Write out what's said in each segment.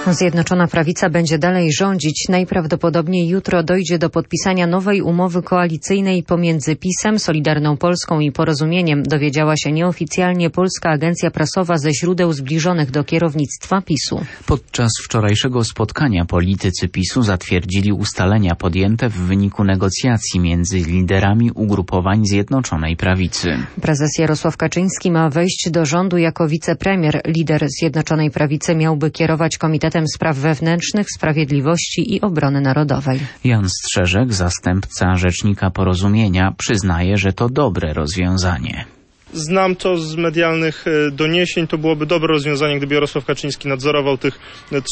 Zjednoczona Prawica będzie dalej rządzić. Najprawdopodobniej jutro dojdzie do podpisania nowej umowy koalicyjnej pomiędzy PiS-em, Solidarną Polską i Porozumieniem, dowiedziała się nieoficjalnie polska agencja prasowa ze źródeł zbliżonych do kierownictwa PiS-u. Podczas wczorajszego spotkania politycy PiS-u zatwierdzili ustalenia podjęte w wyniku negocjacji między liderami ugrupowań Zjednoczonej Prawicy. Prezes Jarosław Kaczyński ma wejść do rządu jako wicepremier. Lider Zjednoczonej Prawicy miałby kierować Komitetem Spraw Wewnętrznych, Sprawiedliwości i Obrony Narodowej. Jan Strzeżek, zastępca rzecznika Porozumienia, przyznaje, że to dobre rozwiązanie. Znam to z medialnych doniesień. To byłoby dobre rozwiązanie, gdyby Jarosław Kaczyński nadzorował tych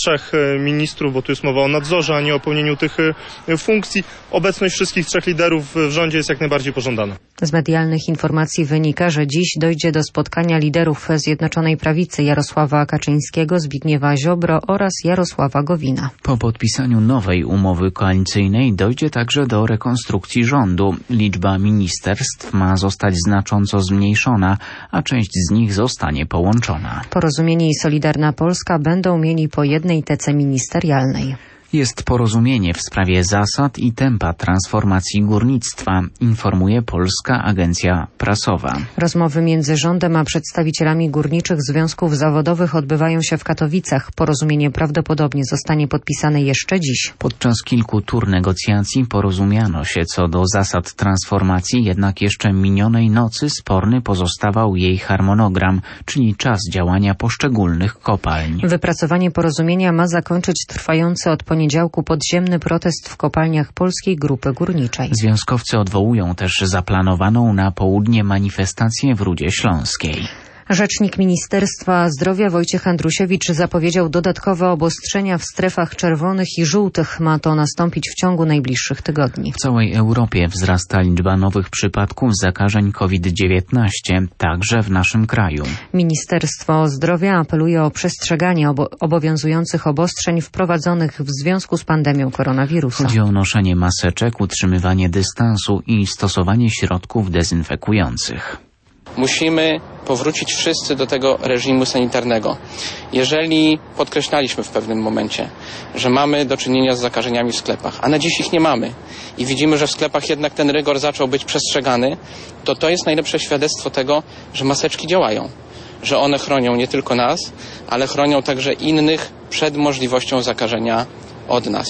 3 ministrów, bo tu jest mowa o nadzorze, a nie o pełnieniu tych funkcji. Obecność wszystkich 3 liderów w rządzie jest jak najbardziej pożądana. Z medialnych informacji wynika, że dziś dojdzie do spotkania liderów Zjednoczonej Prawicy Jarosława Kaczyńskiego, Zbigniewa Ziobro oraz Jarosława Gowina. Po podpisaniu nowej umowy koalicyjnej dojdzie także do rekonstrukcji rządu. Liczba ministerstw ma zostać znacząco zmniejszona, a część z nich zostanie połączona. Porozumienie i Solidarna Polska będą mieli po jednej tece ministerialnej. Jest porozumienie w sprawie zasad i tempa transformacji górnictwa, informuje Polska Agencja Prasowa. Rozmowy między rządem a przedstawicielami górniczych związków zawodowych odbywają się w Katowicach. Porozumienie prawdopodobnie zostanie podpisane jeszcze dziś. Podczas kilku tur negocjacji porozumiano się co do zasad transformacji, jednak jeszcze minionej nocy sporny pozostawał jej harmonogram, czyli czas działania poszczególnych kopalń. Wypracowanie porozumienia ma zakończyć trwający od poniedziałku podziemny protest w kopalniach Polskiej Grupy Górniczej. Związkowcy odwołują też zaplanowaną na południe manifestację w Rudzie Śląskiej. Rzecznik Ministerstwa Zdrowia Wojciech Andrusiewicz zapowiedział dodatkowe obostrzenia w strefach czerwonych i żółtych. Ma to nastąpić w ciągu najbliższych tygodni. W całej Europie wzrasta liczba nowych przypadków zakażeń COVID-19, także w naszym kraju. Ministerstwo Zdrowia apeluje o przestrzeganie obowiązujących obostrzeń wprowadzonych w związku z pandemią koronawirusa. Chodzi o noszenie maseczek, utrzymywanie dystansu i stosowanie środków dezynfekujących. Musimy powrócić wszyscy do tego reżimu sanitarnego. Jeżeli podkreślaliśmy w pewnym momencie, że mamy do czynienia z zakażeniami w sklepach, a na dziś ich nie mamy i widzimy, że w sklepach jednak ten rygor zaczął być przestrzegany, to jest najlepsze świadectwo tego, że maseczki działają. Że one chronią nie tylko nas, ale chronią także innych przed możliwością zakażenia od nas.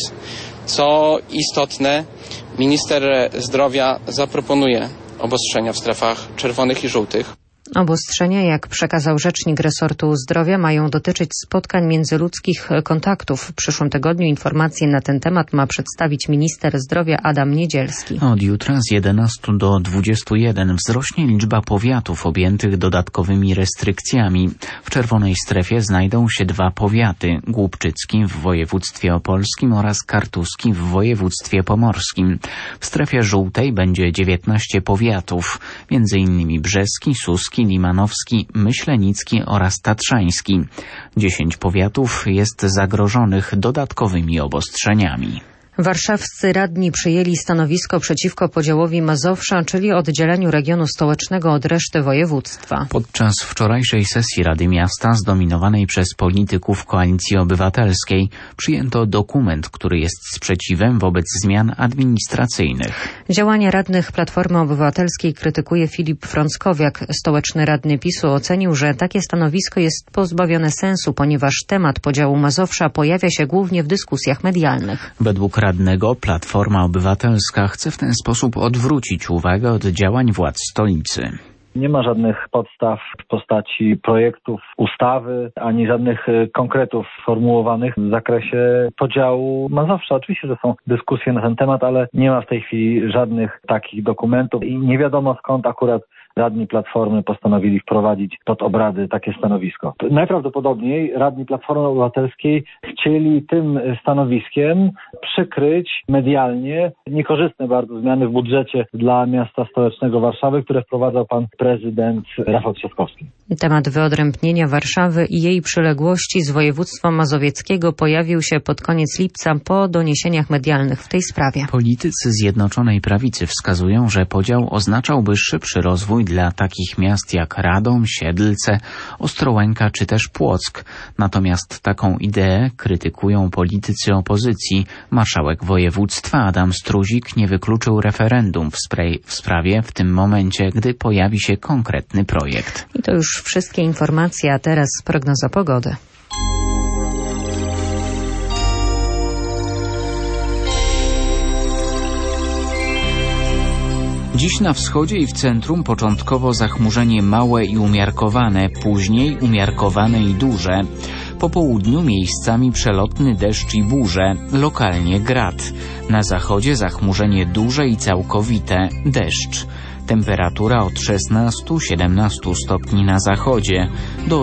Co istotne, minister zdrowia zaproponuje obostrzenia w strefach czerwonych i żółtych. Obostrzenia, jak przekazał rzecznik resortu zdrowia, mają dotyczyć spotkań międzyludzkich kontaktów. W przyszłym tygodniu informacje na ten temat ma przedstawić minister zdrowia Adam Niedzielski. Od jutra z 11 do 21 wzrośnie liczba powiatów objętych dodatkowymi restrykcjami. W czerwonej strefie znajdą się 2 powiaty: Głubczycki w województwie opolskim oraz Kartuski w województwie pomorskim. W strefie żółtej będzie 19 powiatów, m.in. Brzeski, Suski, Limanowski, Myślenicki oraz Tatrzański. 10 powiatów jest zagrożonych dodatkowymi obostrzeniami. Warszawscy radni przyjęli stanowisko przeciwko podziałowi Mazowsza, czyli oddzieleniu regionu stołecznego od reszty województwa. Podczas wczorajszej sesji Rady Miasta, zdominowanej przez polityków Koalicji Obywatelskiej, przyjęto dokument, który jest sprzeciwem wobec zmian administracyjnych. Działania radnych Platformy Obywatelskiej krytykuje Filip Frąckowiak. Stołeczny radny PiS-u ocenił, że takie stanowisko jest pozbawione sensu, ponieważ temat podziału Mazowsza pojawia się głównie w dyskusjach medialnych. Według radnego Platforma Obywatelska chce w ten sposób odwrócić uwagę od działań władz stolicy. Nie ma żadnych podstaw w postaci projektów ustawy, ani żadnych konkretów sformułowanych w zakresie podziału Mazowsza. Oczywiście, że są dyskusje na ten temat, ale nie ma w tej chwili żadnych takich dokumentów i nie wiadomo skąd akurat radni Platformy postanowili wprowadzić pod obrady takie stanowisko. Najprawdopodobniej radni Platformy Obywatelskiej chcieli tym stanowiskiem przykryć medialnie niekorzystne bardzo zmiany w budżecie dla miasta stołecznego Warszawy, które wprowadzał pan premier prezydent Rafał Trzaskowski. Temat wyodrębnienia Warszawy i jej przyległości z województwa mazowieckiego pojawił się pod koniec lipca po doniesieniach medialnych w tej sprawie. Politycy Zjednoczonej Prawicy wskazują, że podział oznaczałby szybszy rozwój dla takich miast jak Radom, Siedlce, Ostrołęka czy też Płock. Natomiast taką ideę krytykują politycy opozycji. Marszałek województwa Adam Struzik nie wykluczył referendum w sprawie w tym momencie, gdy pojawi się konkretny projekt. I to już wszystkie informacje, a teraz prognoza pogody. Dziś na wschodzie i w centrum początkowo zachmurzenie małe i umiarkowane, później umiarkowane i duże. Po południu miejscami przelotny deszcz i burze, lokalnie grad. Na zachodzie zachmurzenie duże i całkowite, deszcz. Temperatura od 16-17 stopni na zachodzie, do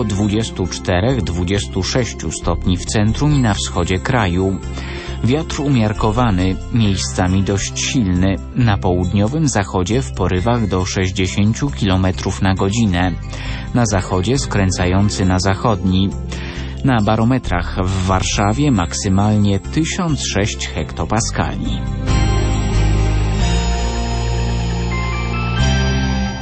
24-26 stopni w centrum i na wschodzie kraju. Wiatr umiarkowany, miejscami dość silny, na południowym zachodzie w porywach do 60 km na godzinę, na zachodzie skręcający na zachodni. Na barometrach w Warszawie maksymalnie 1006 hektopaskali.